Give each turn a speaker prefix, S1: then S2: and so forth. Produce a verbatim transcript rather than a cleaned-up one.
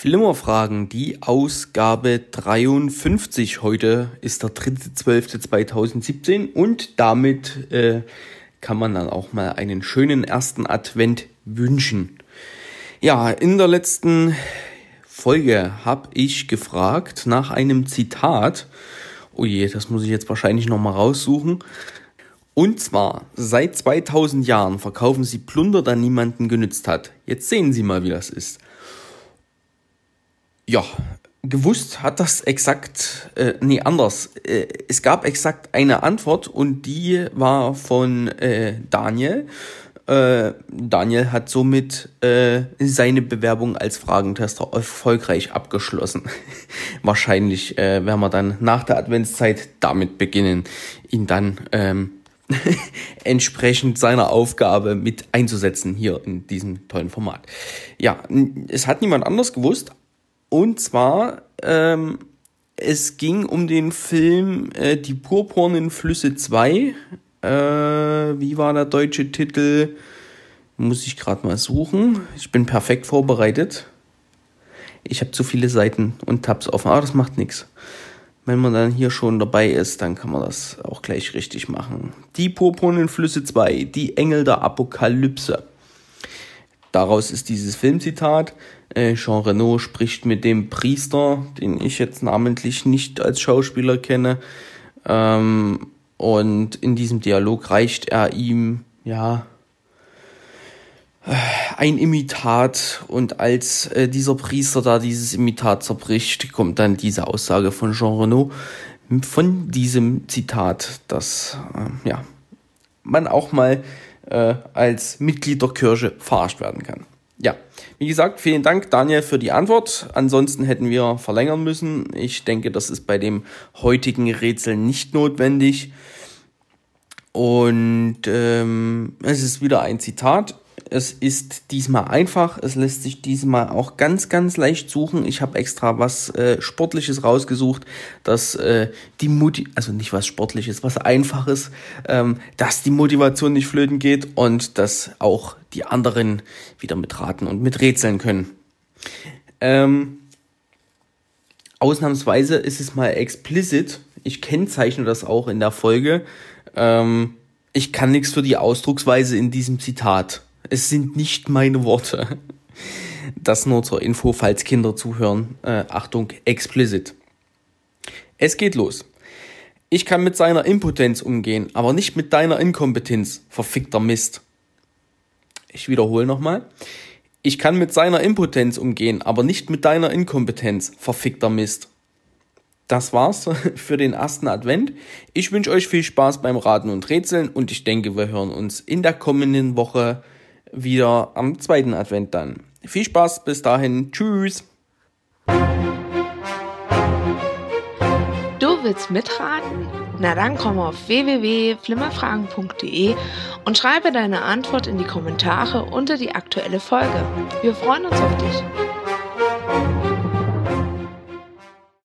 S1: Flimmerfragen, die Ausgabe dreiundfünfzig. Heute ist der dritter zwölfter zweitausendsiebzehn und damit äh, kann man dann auch mal einen schönen ersten Advent wünschen. Ja, in der letzten Folge habe ich gefragt nach einem Zitat. Oh je, das muss ich jetzt wahrscheinlich nochmal raussuchen. Und zwar, seit zweitausend Jahren verkaufen sie Plunder, der niemanden genützt hat. Jetzt sehen Sie mal, wie das ist. Ja, gewusst hat das exakt, äh, nee, anders. Äh, es gab exakt eine Antwort und die war von äh, Daniel. Äh, Daniel hat somit äh, seine Bewerbung als Fragentester erfolgreich abgeschlossen. Wahrscheinlich äh, werden wir dann nach der Adventszeit damit beginnen, ihn dann ähm, entsprechend seiner Aufgabe mit einzusetzen hier in diesem tollen Format. Ja, es hat niemand anders gewusst. Und zwar, ähm, es ging um den Film äh, Die purpurnen Flüsse zwei. Äh, wie war der deutsche Titel? Muss ich gerade mal suchen. Ich bin perfekt vorbereitet. Ich habe zu viele Seiten und Tabs offen, aber das macht nichts. Wenn man dann hier schon dabei ist, dann kann man das auch gleich richtig machen. Die purpurnen Flüsse zwei, die Engel der Apokalypse. Daraus ist dieses Filmzitat. Äh, Jean Reno spricht mit dem Priester, den ich jetzt namentlich nicht als Schauspieler kenne. Ähm, und in diesem Dialog reicht er ihm, ja, ein Imitat. Und als äh, dieser Priester da dieses Imitat zerbricht, kommt dann diese Aussage von Jean Reno von diesem Zitat, dass äh, ja, man auch mal äh, als Mitglied der Kirche verarscht werden kann. Ja, wie gesagt, vielen Dank, Daniel, für die Antwort. Ansonsten hätten wir verlängern müssen. Ich denke, das ist bei dem heutigen Rätsel nicht notwendig. Und ähm, es ist wieder ein Zitat. Es ist diesmal einfach. Es lässt sich diesmal auch ganz, ganz leicht suchen. Ich habe extra was äh, Sportliches rausgesucht, dass äh, die Mutti, also nicht was Sportliches, was Einfaches, ähm, dass die Motivation nicht flöten geht und dass auch die anderen wieder mitraten und miträtseln können. Ähm, ausnahmsweise ist es mal explicit. Ich kennzeichne das auch in der Folge. Ähm, ich kann nichts für die Ausdrucksweise in diesem Zitat. Es sind nicht meine Worte. Das nur zur Info, falls Kinder zuhören. Äh, Achtung, explicit. Es geht los. Ich kann mit seiner Impotenz umgehen, aber nicht mit deiner Inkompetenz, verfickter Mist. Ich wiederhole nochmal. Ich kann mit seiner Impotenz umgehen, aber nicht mit deiner Inkompetenz, verfickter Mist. Das war's für den ersten Advent. Ich wünsche euch viel Spaß beim Raten und Rätseln und ich denke, wir hören uns in der kommenden Woche wieder am zweiten Advent dann. Viel Spaß, bis dahin. Tschüss.
S2: Du willst mitraten? Na dann komm auf w w w punkt flimmerfragen punkt d e und schreibe deine Antwort in die Kommentare unter die aktuelle Folge. Wir freuen uns auf dich.